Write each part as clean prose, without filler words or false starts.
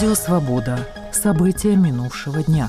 Радио «Свобода». События минувшего дня.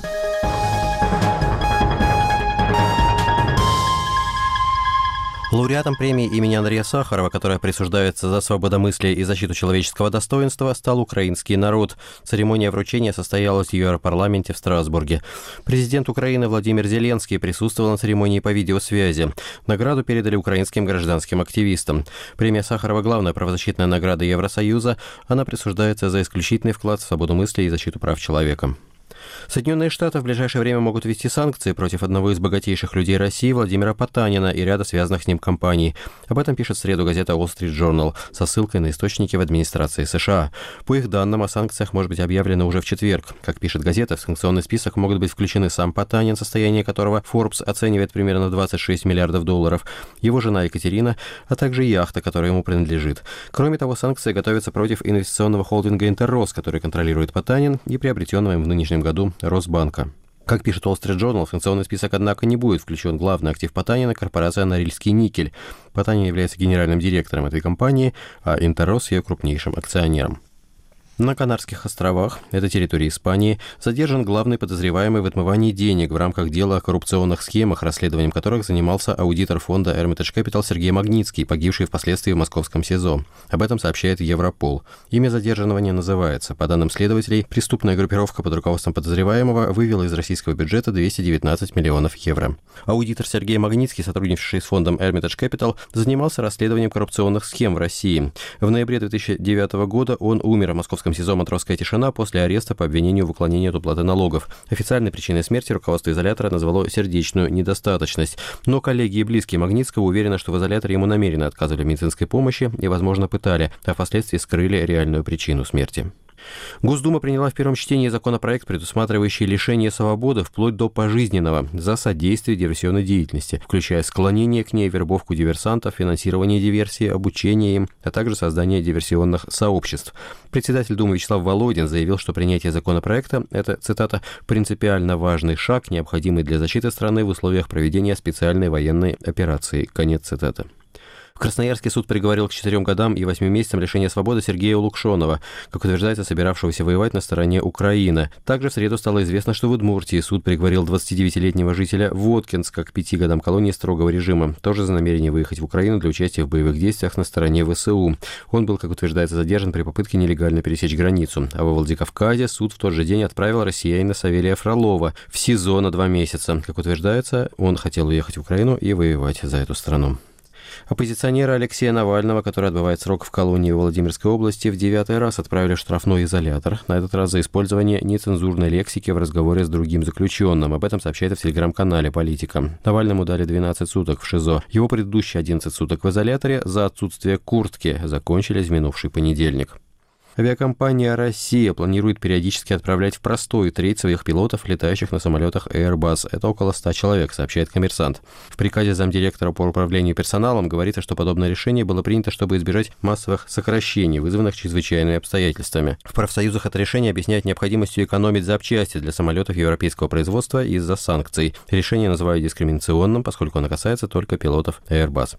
Лауреатом премии имени Андрея Сахарова, которая присуждается за свободомыслие и защиту человеческого достоинства, стал украинский народ. Церемония вручения состоялась в Европарламенте в Страсбурге. Президент Украины Владимир Зеленский присутствовал на церемонии по видеосвязи. Награду передали украинским гражданским активистам. Премия Сахарова – главная правозащитная награда Евросоюза. Она присуждается за исключительный вклад в свободу мысли и защиту прав человека. Соединенные Штаты в ближайшее время могут ввести санкции против одного из богатейших людей России Владимира Потанина и ряда связанных с ним компаний. Об этом пишет в среду газета Wall Street Journal со ссылкой на источники в администрации США. По их данным, о санкциях может быть объявлено уже в четверг. Как пишет газета, в санкционный список могут быть включены сам Потанин, состояние которого Forbes оценивает примерно в 26 миллиардов долларов, его жена Екатерина, а также яхта, которая ему принадлежит. Кроме того, санкции готовятся против инвестиционного холдинга «Интеррос», который контролирует Потанин, и приобретенного им в нынешнем году Росбанка. Как пишет Wall Street Journal, в санкционный список, однако, не будет включен главный актив Потанина – корпорация «Норильский никель». Потанин является генеральным директором этой компании, а «Интеррос» – ее крупнейшим акционером. На Канарских островах, это территория Испании, задержан главный подозреваемый в отмывании денег в рамках дела о коррупционных схемах, расследованием которых занимался аудитор фонда Hermitage Capital Сергей Магнитский, погибший впоследствии в московском СИЗО. Об этом сообщает Европол. Имя задержанного не называется. По данным следователей, преступная группировка под руководством подозреваемого вывела из российского бюджета 219 миллионов евро. Аудитор Сергей Магнитский, сотрудничавший с фондом Hermitage Capital, занимался расследованием коррупционных схем в России. В ноябре 2009 года он умер в московском СИЗО «Матросская тишина» после ареста по обвинению в уклонении от уплаты налогов. Официальной причиной смерти руководство изолятора назвало сердечную недостаточность. Но коллеги и близкие Магнитского уверены, что в изоляторе ему намеренно отказывали в медицинской помощи и, возможно, пытали, а впоследствии скрыли реальную причину смерти. Госдума приняла в первом чтении законопроект, предусматривающий лишение свободы вплоть до пожизненного за содействие диверсионной деятельности, включая склонение к ней, вербовку диверсантов, финансирование диверсии, обучение им, а также создание диверсионных сообществ. Председатель Думы Вячеслав Володин заявил, что принятие законопроекта – это, цитата, «принципиально важный шаг, необходимый для защиты страны в условиях проведения специальной военной операции». Конец цитаты. В Красноярске суд приговорил к 4 годам и 8 месяцам лишения свободы Сергея Лукшонова, как утверждается, собиравшегося воевать на стороне Украины. Также в среду стало известно, что в Удмуртии суд приговорил 29-летнего жителя Воткинска к 5 годам колонии строгого режима, тоже за намерение выехать в Украину для участия в боевых действиях на стороне ВСУ. Он был, как утверждается, задержан при попытке нелегально пересечь границу. А во Владикавказе суд в тот же день отправил россиянина Савелия Фролова в СИЗО на 2 месяца. Как утверждается, он хотел уехать в Украину и воевать за эту страну. Оппозиционера Алексея Навального, который отбывает срок в колонии в Владимирской области, в 9-й раз отправили в штрафной изолятор, на этот раз за использование нецензурной лексики в разговоре с другим заключенным. Об этом сообщает в телеграм-канале «Политика». Навальному дали 12 суток в ШИЗО. Его предыдущие 11 суток в изоляторе за отсутствие куртки закончились в минувший понедельник. Авиакомпания «Россия» планирует периодически отправлять в простой треть своих пилотов, летающих на самолетах Airbus. Это около 100 человек, сообщает «Коммерсант». В приказе замдиректора по управлению персоналом говорится, что подобное решение было принято, чтобы избежать массовых сокращений, вызванных чрезвычайными обстоятельствами. В профсоюзах это решение объясняют необходимостью экономить запчасти для самолетов европейского производства из-за санкций. Решение называют дискриминационным, поскольку оно касается только пилотов Airbus.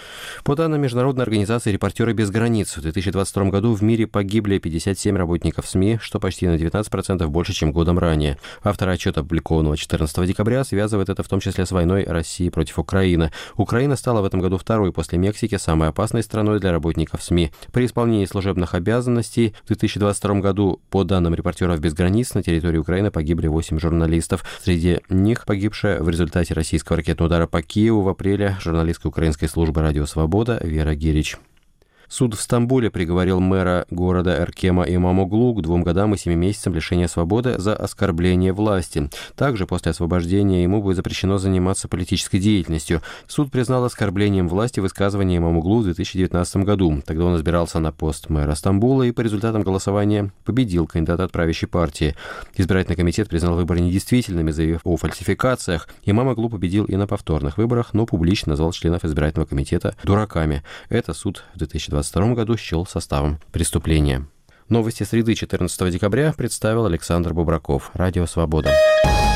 По данным международной организации «Репортеры без границ», в 2022 году в мире погибли 57 работников СМИ, что почти на 19% больше, чем годом ранее. Автор отчета, опубликованного 14 декабря, связывает это в том числе с войной России против Украины. Украина стала в этом году второй после Мексики самой опасной страной для работников СМИ. При исполнении служебных обязанностей в 2022 году, по данным «Репортеров без границ», на территории Украины погибли 8 журналистов. Среди них погибшая в результате российского ракетного удара по Киеву в апреле журналистка украинской службы «Радио Свобода» Вера Герич. Суд в Стамбуле приговорил мэра города Эркема Имамоглу к 2 годам и 7 месяцам лишения свободы за оскорбление власти. Также после освобождения ему будет запрещено заниматься политической деятельностью. Суд признал оскорблением власти высказывание Имамоглу в 2019 году. Тогда он избирался на пост мэра Стамбула и по результатам голосования победил кандидата от правящей партии. Избирательный комитет признал выборы недействительными, заявив о фальсификациях. Имамоглу победил и на повторных выборах, но публично назвал членов избирательного комитета дураками. Это суд в 2022 году счел составом преступления. Новости среды 14 декабря представил Александр Бубраков. Радио «Свобода».